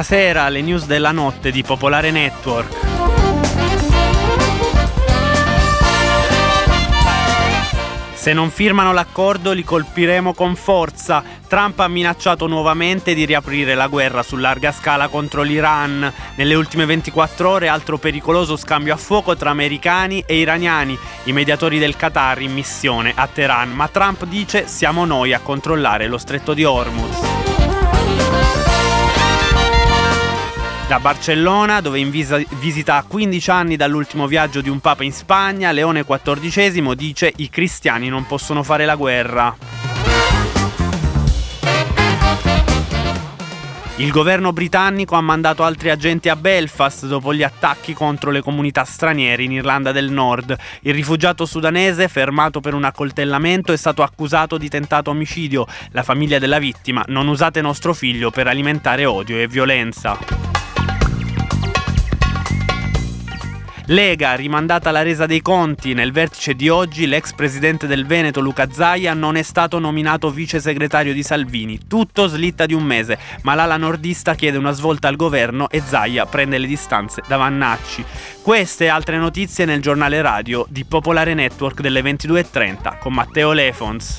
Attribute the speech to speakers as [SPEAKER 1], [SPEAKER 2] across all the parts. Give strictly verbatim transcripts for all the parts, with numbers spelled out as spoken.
[SPEAKER 1] Buonasera, alle news della notte di Popolare Network. Se non firmano l'accordo li colpiremo con forza. Trump ha minacciato nuovamente di riaprire la guerra su larga scala contro l'Iran. Nelle ultime ventiquattro ore altro pericoloso scambio a fuoco tra americani e iraniani, i mediatori del Qatar in missione a Teheran. Ma Trump dice: siamo noi a controllare lo stretto di Hormuz. Da Barcellona, dove in visa, visita a quindici anni dall'ultimo viaggio di un papa in Spagna, Leone quattordicesimo dice: i cristiani non possono fare la guerra. Il governo britannico ha mandato altri agenti a Belfast dopo gli attacchi contro le comunità straniere in Irlanda del Nord. Il rifugiato sudanese, fermato per un accoltellamento, è stato accusato di tentato omicidio. La famiglia della vittima: non usate nostro figlio per alimentare odio e violenza. Lega, rimandata la resa dei conti. Nel vertice di oggi l'ex presidente del Veneto Luca Zaia non è stato nominato vice segretario di Salvini. Tutto slitta di un mese, ma l'ala nordista chiede una svolta al governo e Zaia prende le distanze da Vannacci. Queste e altre notizie nel giornale radio di Popolare Network delle ventidue e trenta con Matteo Lefons.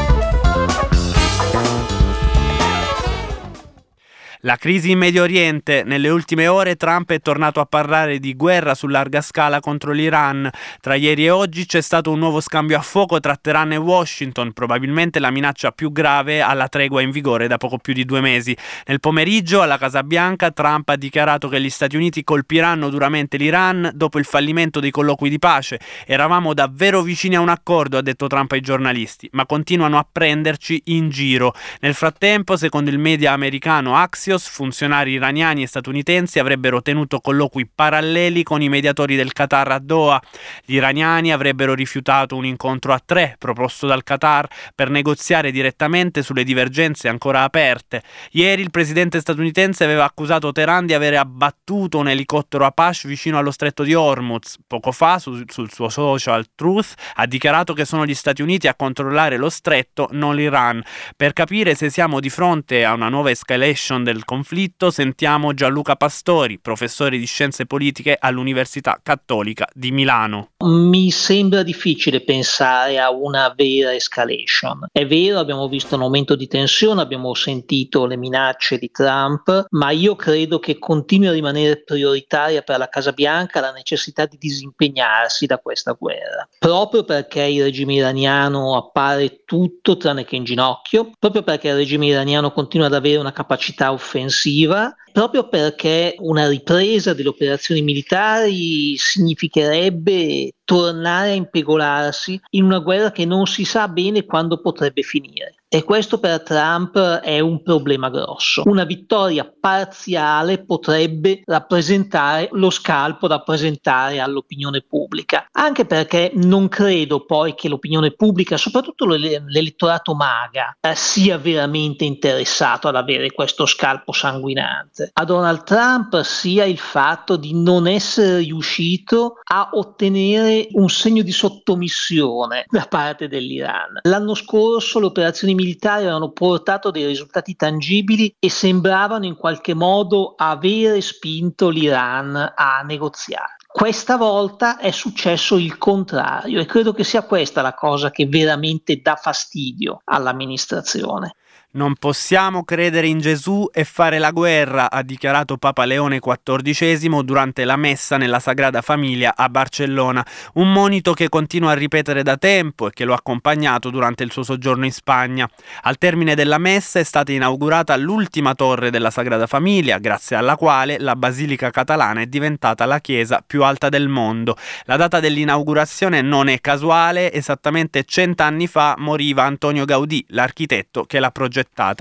[SPEAKER 1] La crisi in Medio Oriente. Nelle ultime ore Trump è tornato a parlare di guerra su larga scala contro l'Iran. Tra ieri e oggi c'è stato un nuovo scambio a fuoco tra Teheran e Washington, probabilmente la minaccia più grave alla tregua in vigore da poco più di due mesi. Nel pomeriggio alla Casa Bianca Trump ha dichiarato che gli Stati Uniti colpiranno duramente l'Iran dopo il fallimento dei colloqui di pace. Eravamo davvero vicini a un accordo, ha detto Trump ai giornalisti, ma continuano a prenderci in giro. Nel frattempo, secondo il media americano Axios, funzionari iraniani e statunitensi avrebbero tenuto colloqui paralleli con i mediatori del Qatar a Doha. Gli iraniani avrebbero rifiutato un incontro a tre proposto dal Qatar per negoziare direttamente sulle divergenze ancora aperte. Ieri il presidente statunitense aveva accusato Teheran di avere abbattuto un elicottero Apache vicino allo stretto di Hormuz. Poco fa su, sul suo social Truth ha dichiarato che sono gli Stati Uniti a controllare lo stretto, non l'Iran. Per capire se siamo di fronte a una nuova escalation del conflitto sentiamo Gianluca Pastori, professore di scienze politiche all'Università Cattolica di Milano.
[SPEAKER 2] Mi sembra difficile pensare a una vera escalation. È vero, abbiamo visto un aumento di tensione, abbiamo sentito le minacce di Trump, ma io credo che continui a rimanere prioritaria per la Casa Bianca la necessità di disimpegnarsi da questa guerra, proprio perché il regime iraniano appare tutto tranne che in ginocchio, proprio perché il regime iraniano continua ad avere una capacità offensiva, proprio perché una ripresa delle operazioni militari significherebbe tornare a impegolarsi in una guerra che non si sa bene quando potrebbe finire. E questo per Trump è un problema grosso. Una vittoria parziale potrebbe rappresentare lo scalpo da presentare all'opinione pubblica, anche perché non credo poi che l'opinione pubblica, soprattutto l'elettorato MAGA, sia veramente interessato ad avere questo scalpo sanguinante. A Donald Trump sia il fatto di non essere riuscito a ottenere un segno di sottomissione da parte dell'Iran. L'anno scorso le operazioni militari avevano portato dei risultati tangibili e sembravano in qualche modo avere spinto l'Iran a negoziare. Questa volta è successo il contrario e credo che sia questa la cosa che veramente dà fastidio all'amministrazione.
[SPEAKER 1] Non possiamo credere in Gesù e fare la guerra, ha dichiarato Papa Leone quattordicesimo durante la messa nella Sagrada Famiglia a Barcellona, un monito che continua a ripetere da tempo e che lo ha accompagnato durante il suo soggiorno in Spagna. Al termine della messa è stata inaugurata l'ultima torre della Sagrada Famiglia, grazie alla quale la Basilica Catalana è diventata la chiesa più alta del mondo. La data dell'inaugurazione non è casuale, esattamente cent'anni fa moriva Antonio Gaudì, l'architetto che l'ha progettata.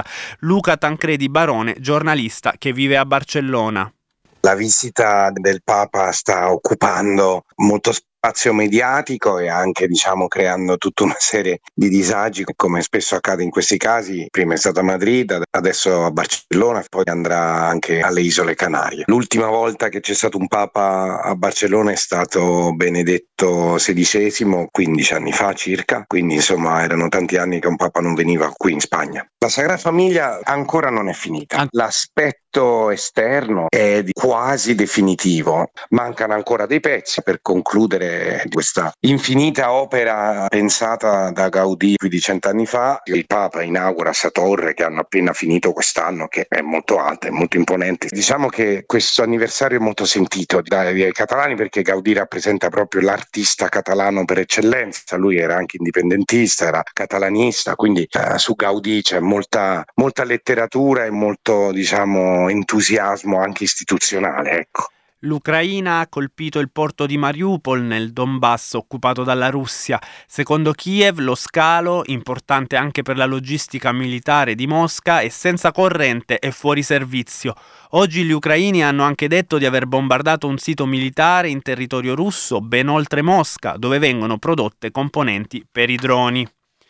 [SPEAKER 1] Luca Tancredi Barone, giornalista che vive a Barcellona.
[SPEAKER 3] La visita del Papa sta occupando molto spazio mediatico e anche, diciamo, creando tutta una serie di disagi, come spesso accade in questi casi. Prima è stato a Madrid, adesso a Barcellona, poi andrà anche alle Isole Canarie. L'ultima volta che c'è stato un Papa a Barcellona è stato Benedetto sedicesimo, quindici anni fa circa, quindi insomma erano tanti anni che un Papa non veniva qui in Spagna. La Sagrada Famiglia ancora non è finita. L'aspetto esterno è quasi definitivo, mancano ancora dei pezzi per concludere questa infinita opera pensata da Gaudì più di cent'anni fa. Il Papa inaugura questa torre che hanno appena finito quest'anno, che è molto alta, è molto imponente. Diciamo che questo anniversario è molto sentito dai, dai catalani, perché Gaudì rappresenta proprio l'artista catalano per eccellenza. Lui era anche indipendentista, era catalanista, quindi eh, su Gaudì c'è molta, molta letteratura e molto, diciamo, entusiasmo anche istituzionale, ecco.
[SPEAKER 1] L'Ucraina ha colpito il porto di Mariupol nel Donbass occupato dalla Russia. Secondo Kiev lo scalo, importante anche per la logistica militare di Mosca, è senza corrente e fuori servizio. Oggi gli ucraini hanno anche detto di aver bombardato un sito militare in territorio russo ben oltre Mosca, dove vengono prodotte componenti per i droni.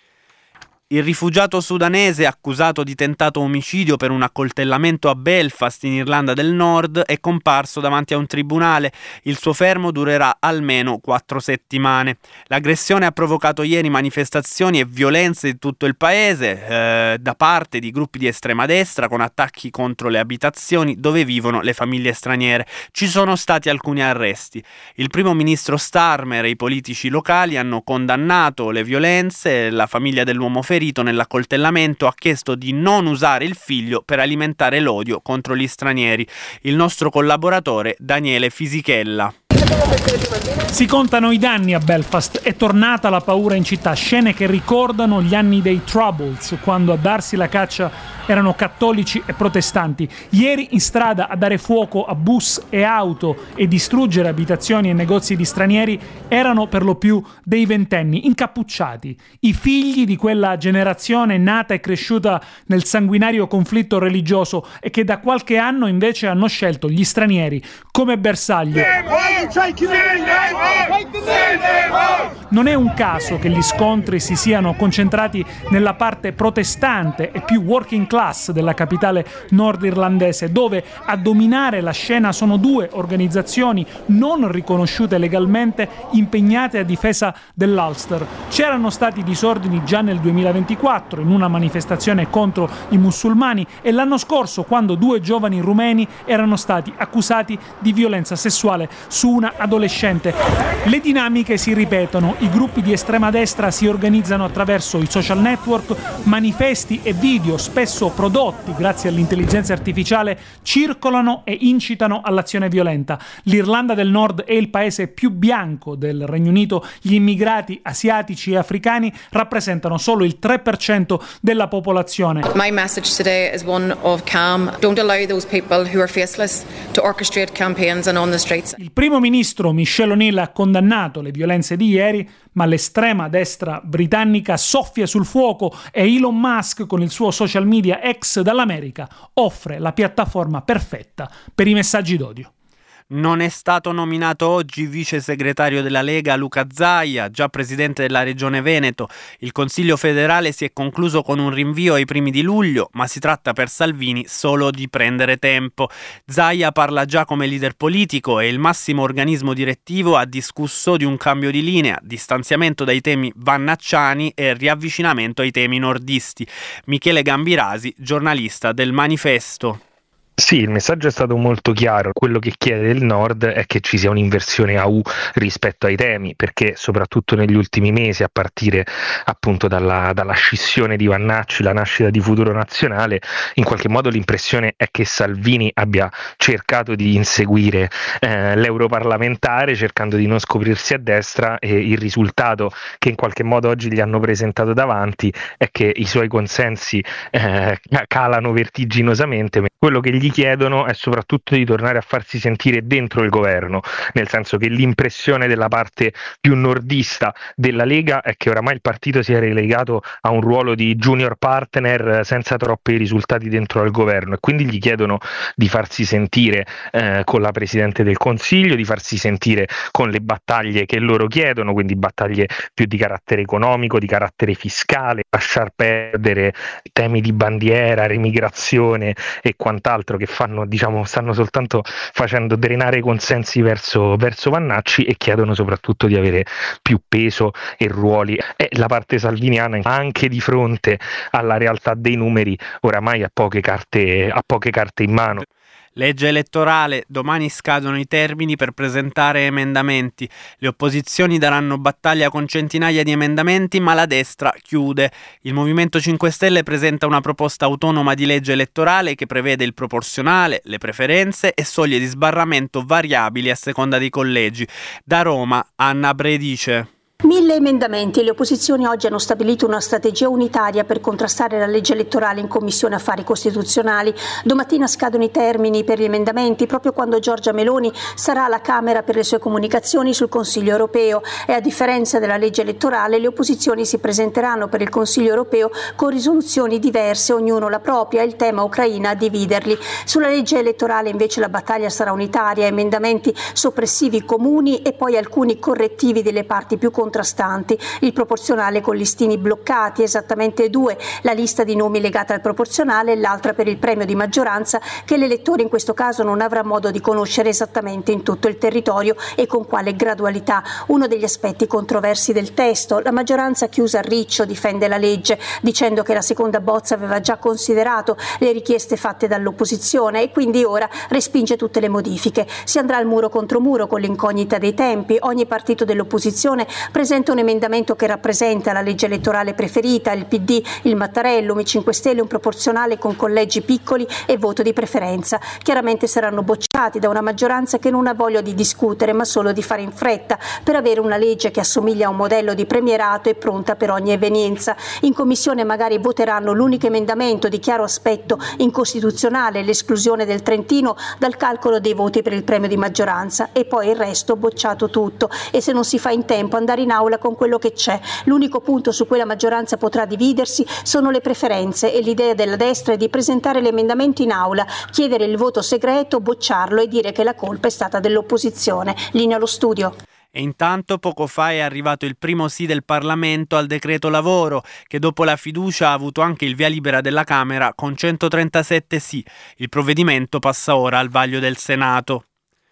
[SPEAKER 1] Il rifugiato sudanese accusato di tentato omicidio per un accoltellamento a Belfast in Irlanda del Nord è comparso davanti a un tribunale. Il suo fermo durerà almeno quattro settimane. L'aggressione ha provocato ieri manifestazioni e violenze in tutto il paese eh, da parte di gruppi di estrema destra, con attacchi contro le abitazioni dove vivono le famiglie straniere. Ci sono stati alcuni arresti. Il primo ministro Starmer e i politici locali hanno condannato le violenze. La famiglia dell'uomo ferito nell'accoltellamento ha chiesto di non usare il figlio per alimentare l'odio contro gli stranieri. Il nostro collaboratore Daniele Fisichella.
[SPEAKER 4] Si contano i danni a Belfast, è tornata la paura in città, scene che ricordano gli anni dei Troubles, quando a darsi la caccia erano cattolici e protestanti. Ieri in strada a dare fuoco a bus e auto e distruggere abitazioni e negozi di stranieri erano per lo più dei ventenni, incappucciati, i figli di quella generazione nata e cresciuta nel sanguinario conflitto religioso e che da qualche anno invece hanno scelto gli stranieri come bersaglio. Non è un caso che gli scontri si siano concentrati nella parte protestante e più working class della capitale nordirlandese, dove a dominare la scena sono due organizzazioni non riconosciute legalmente impegnate a difesa dell'Ulster. C'erano stati disordini già nel duemilaventiquattro in una manifestazione contro i musulmani e l'anno scorso, quando due giovani rumeni erano stati accusati di violenza sessuale su una adolescente. Le dinamiche si ripetono, i gruppi di estrema destra si organizzano attraverso i social network, manifesti e video spesso prodotti grazie all'intelligenza artificiale circolano e incitano all'azione violenta. L'Irlanda del Nord è il paese più bianco del Regno Unito, gli immigrati asiatici e africani rappresentano solo il tre per cento della popolazione.
[SPEAKER 5] My message today is one of calm. Don't allow those people who are faceless to orchestrate campaigns and on the streets.
[SPEAKER 4] Il primo ministro Michelle O'Neill ha condannato le violenze di ieri, ma l'estrema destra britannica soffia sul fuoco e Elon Musk, con il suo social media X dall'America, offre la piattaforma perfetta per i messaggi d'odio.
[SPEAKER 1] Non è stato nominato oggi vice segretario della Lega Luca Zaia, già presidente della Regione Veneto. Il Consiglio federale si è concluso con un rinvio ai primi di luglio, ma si tratta per Salvini solo di prendere tempo. Zaia parla già come leader politico e il massimo organismo direttivo ha discusso di un cambio di linea, distanziamento dai temi vannacciani e riavvicinamento ai temi nordisti. Michele Gambirasi, giornalista del Manifesto.
[SPEAKER 6] Sì, il messaggio è stato molto chiaro. Quello che chiede il Nord è che ci sia un'inversione a U rispetto ai temi, perché soprattutto negli ultimi mesi, a partire appunto dalla, dalla scissione di Vannacci, la nascita di Futuro Nazionale, in qualche modo l'impressione è che Salvini abbia cercato di inseguire eh, l'europarlamentare, cercando di non scoprirsi a destra, e il risultato che in qualche modo oggi gli hanno presentato davanti è che i suoi consensi eh, calano vertiginosamente. Quello che gli gli chiedono è soprattutto di tornare a farsi sentire dentro il governo, nel senso che l'impressione della parte più nordista della Lega è che oramai il partito sia relegato a un ruolo di junior partner senza troppi risultati dentro al governo, e quindi gli chiedono di farsi sentire eh, con la Presidente del Consiglio, di farsi sentire con le battaglie che loro chiedono, quindi battaglie più di carattere economico, di carattere fiscale, lasciar perdere temi di bandiera, remigrazione e quant'altro che fanno, diciamo, stanno soltanto facendo drenare i consensi verso, verso Vannacci, e chiedono soprattutto di avere più peso e ruoli. E la parte salviniana, anche di fronte alla realtà dei numeri, oramai ha poche carte, ha poche carte in mano.
[SPEAKER 1] Legge elettorale, domani scadono i termini per presentare emendamenti. Le opposizioni daranno battaglia con centinaia di emendamenti, ma la destra chiude. Il Movimento cinque Stelle presenta una proposta autonoma di legge elettorale che prevede il proporzionale, le preferenze e soglie di sbarramento variabili a seconda dei collegi. Da Roma, Anna Bredice.
[SPEAKER 7] Mille emendamenti. Le opposizioni oggi hanno stabilito una strategia unitaria per contrastare la legge elettorale in Commissione Affari Costituzionali. Domattina scadono i termini per gli emendamenti, proprio quando Giorgia Meloni sarà alla Camera per le sue comunicazioni sul Consiglio europeo, e a differenza della legge elettorale le opposizioni si presenteranno per il Consiglio europeo con risoluzioni diverse, ognuno la propria, e il tema Ucraina a dividerli. Sulla legge elettorale invece la battaglia sarà unitaria, emendamenti soppressivi comuni e poi alcuni correttivi delle parti più contrastanti. Il proporzionale con listini bloccati, esattamente due, la lista di nomi legata al proporzionale e l'altra per il premio di maggioranza che l'elettore in questo caso non avrà modo di conoscere esattamente in tutto il territorio e con quale gradualità. Uno degli aspetti controversi del testo. La maggioranza chiusa a riccio difende la legge dicendo che la seconda bozza aveva già considerato le richieste fatte dall'opposizione e quindi ora respinge tutte le modifiche. Si andrà al muro contro muro con l'incognita dei tempi. Ogni partito dell'opposizione presenta un emendamento che rappresenta la legge elettorale preferita, il P D, il Mattarellum, i cinque Stelle un proporzionale con collegi piccoli e voto di preferenza. Chiaramente saranno bocciati da una maggioranza che non ha voglia di discutere ma solo di fare in fretta per avere una legge che assomiglia a un modello di premierato e pronta per ogni evenienza. In commissione magari voteranno l'unico emendamento di chiaro aspetto incostituzionale, l'esclusione del Trentino dal calcolo dei voti per il premio di maggioranza, e poi il resto bocciato tutto, e se non si fa in tempo andare in aula con quello che c'è. L'unico punto su cui la maggioranza potrà dividersi sono le preferenze, e l'idea della destra è di presentare l'emendamento in aula, chiedere il voto segreto, bocciarlo e dire che la colpa è stata dell'opposizione. Linea allo studio.
[SPEAKER 1] E intanto poco fa è arrivato il primo sì del Parlamento al decreto lavoro, che dopo la fiducia ha avuto anche il via libera della Camera con centotrentasette sì. Il provvedimento passa ora al vaglio del Senato.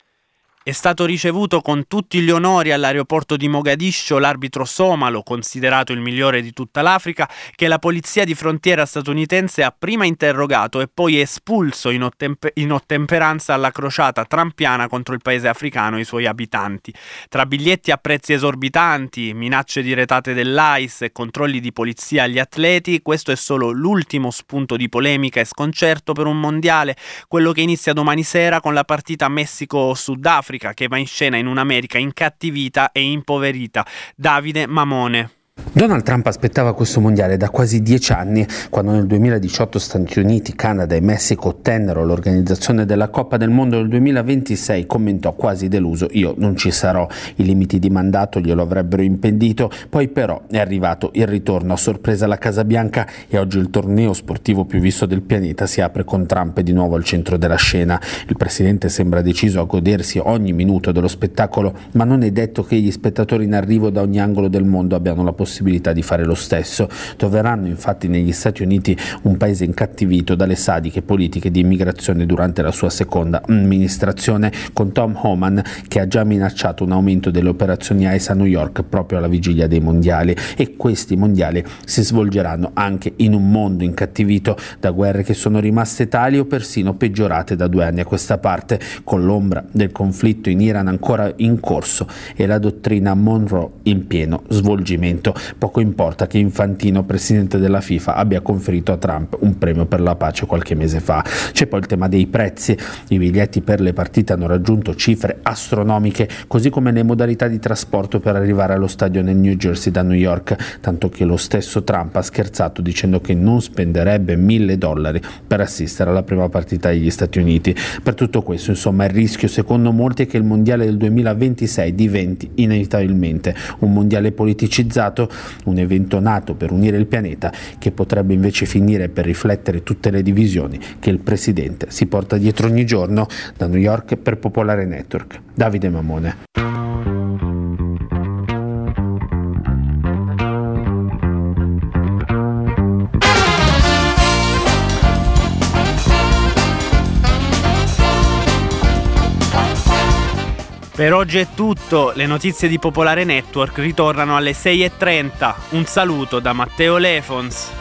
[SPEAKER 1] È stato ricevuto con tutti gli onori all'aeroporto di Mogadiscio l'arbitro somalo, considerato il migliore di tutta l'Africa, che la polizia di frontiera statunitense ha prima interrogato e poi espulso in, ottemper- in ottemperanza alla crociata trampiana contro il paese africano e i suoi abitanti. Tra biglietti a prezzi esorbitanti, minacce di retate dell'A I S e controlli di polizia agli atleti, questo è solo l'ultimo spunto di polemica e sconcerto per un mondiale, quello che inizia domani sera con la partita Messico-Sudafrica, che va in scena in un'America incattivita e impoverita. Davide Mamone.
[SPEAKER 8] Donald Trump aspettava questo mondiale da quasi dieci anni. Quando nel duemiladiciotto Stati Uniti, Canada e Messico ottennero l'organizzazione della Coppa del Mondo del duemilaventisei, commentò quasi deluso: io non ci sarò, i limiti di mandato glielo avrebbero impedito. Poi però è arrivato il ritorno a sorpresa alla Casa Bianca e oggi il torneo sportivo più visto del pianeta si apre con Trump di nuovo al centro della scena. Il presidente sembra deciso a godersi ogni minuto dello spettacolo, ma non è detto che gli spettatori in arrivo da ogni angolo del mondo abbiano la possibilità possibilità di fare lo stesso. Troveranno infatti negli Stati Uniti un paese incattivito dalle sadiche politiche di immigrazione durante la sua seconda amministrazione, con Tom Homan che ha già minacciato un aumento delle operazioni ICE a New York proprio alla vigilia dei mondiali. E questi mondiali si svolgeranno anche in un mondo incattivito da guerre che sono rimaste tali o persino peggiorate da due anni a questa parte, con l'ombra del conflitto in Iran ancora in corso e la dottrina Monroe in pieno svolgimento. poco importa che Infantino, presidente della FIFA, abbia conferito a Trump un premio per la pace qualche mese fa. C'è poi il tema dei prezzi. I biglietti per le partite hanno raggiunto cifre astronomiche, così come le modalità di trasporto per arrivare allo stadio nel New Jersey da New York, tanto che lo stesso Trump ha scherzato dicendo che non spenderebbe mille dollari per assistere alla prima partita degli Stati Uniti. Per tutto questo, insomma, il rischio secondo molti è che il mondiale del duemilaventisei diventi inevitabilmente un mondiale politicizzato, un evento nato per unire il pianeta che potrebbe invece finire per riflettere tutte le divisioni che il presidente si porta dietro ogni giorno. Da New York per Popolare Network, Davide Mamone.
[SPEAKER 1] Per oggi è tutto, le notizie di Popolare Network ritornano alle sei e trenta. Un saluto da Matteo Lefons.